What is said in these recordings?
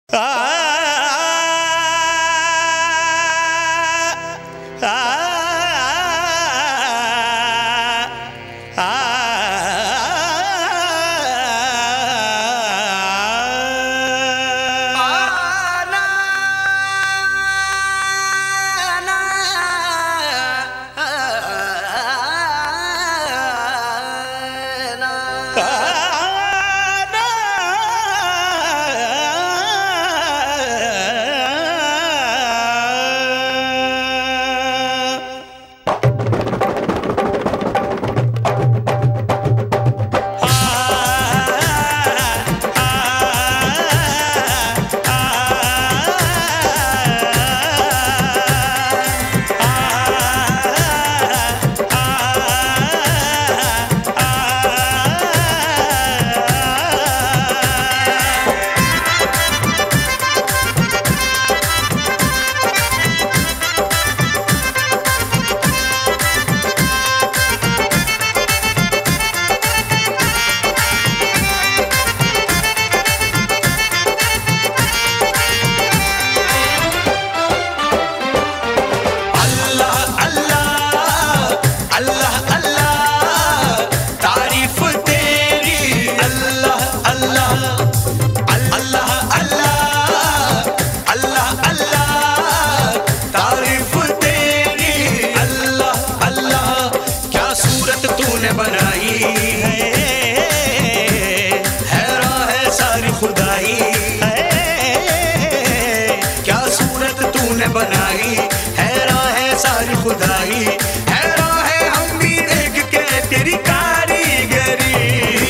बनाई हैरान है सारी खुदाई, हैरान है हम भी देख के तेरी कारीगरी।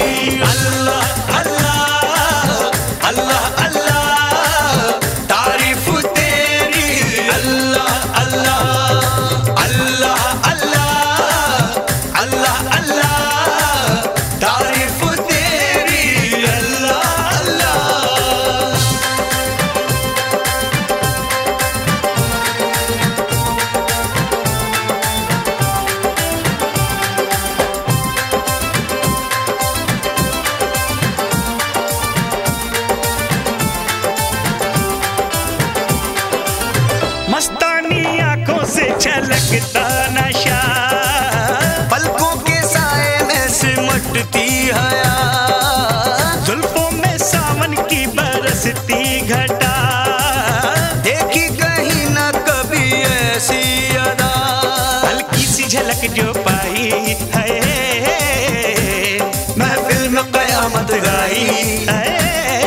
अल्लाह अल्लाह अल्लाह अल्लाह तारीफ तेरी, अल्लाह अल्लाह अल्लाह अल्लाह अल्लाह अल्लाह तारीफ तेरी, अल्लाह अल्लाह। मस्तानी आंखों से छलकता नशा, पलकों के साए में सिमटती हया, जुल्फों में सावन की बरसती घटा, देखी कहीं न कभी ऐसी अदा। हल्की सी झलक जो पाई है महफिल में कयामत गाई है,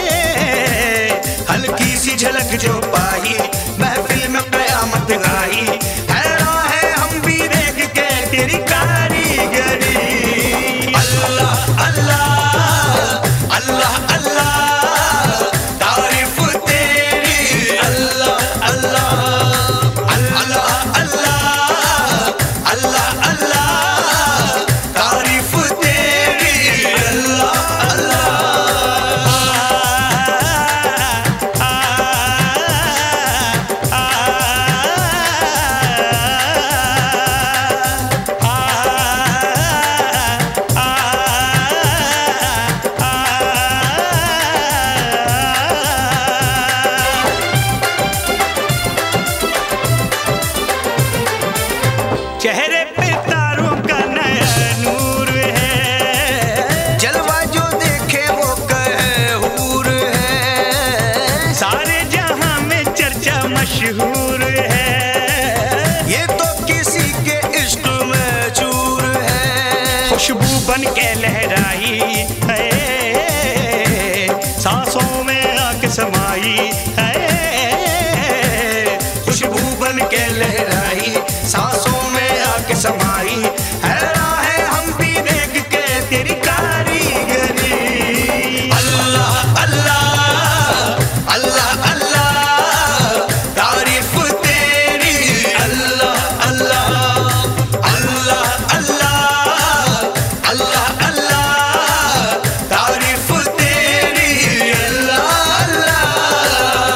हल्की सी झलक जो पाई महफिल में कयामत गाई, हैरान है हम भी देख के तेरी कारीगरी। अल्लाह अल्लाह अल्लाह अल्लाह तारीफ तेरी, अल्लाह अल्लाह अल्लाह अल्लाह अल्लाह अल्लाह तारीफ तेरी, अल्लाह अल्लाह। चेहरे पे तारों का नया नूर है, जलवा जो देखे वो कहे हूर है, सारे जहां में चर्चा मशहूर है, ये तो किसी के इश्क में चूर है। खुशबू बन के लहराई है, सांसों में आके समाई है, खुशबू बन के लहराई सांसों में आके समाई, हैरान है हम भी देख के तेरी कारीगरी। अल्लाह अल्लाह अल्लाह अल्लाह तारीफ तेरी, अल्लाह अल्लाह अल्लाह अल्लाह अल्लाह अल्लाह तारीफ तेरी, अल्लाह अल्लाह।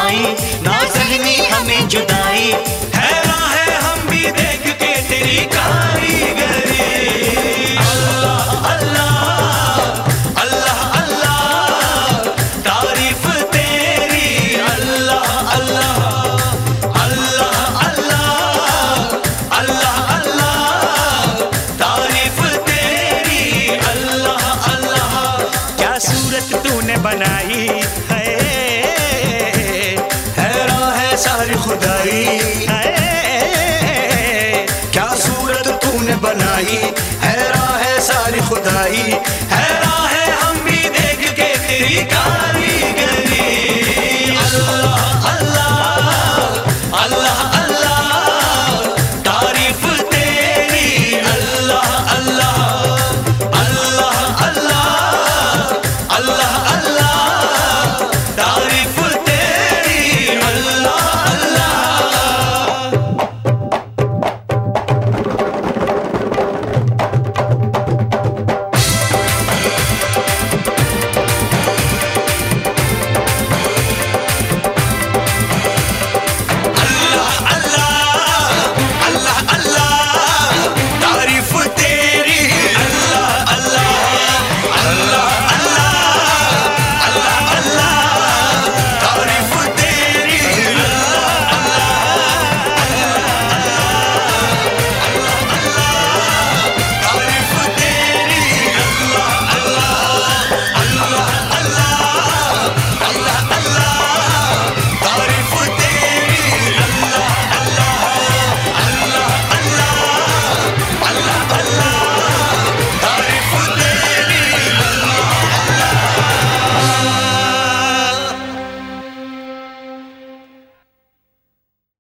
वफाई, ना सहनी हमें जुदाई। हैरान है हम भी देख के तेरी कारीगरी। अल्लाह अल्लाह अल्लाह अल्लाह तारीफ तेरी। अल्लाह अल्लाह अल्लाह अल्लाह अल्लाह अल्लाह तारीफ तेरी। अल्लाह अल्लाह क्या सूरत तूने बनाई है, हैरान है सारी खुदाई, क्या सूरत तूने बनाई। हैरान है सारी खुदाई,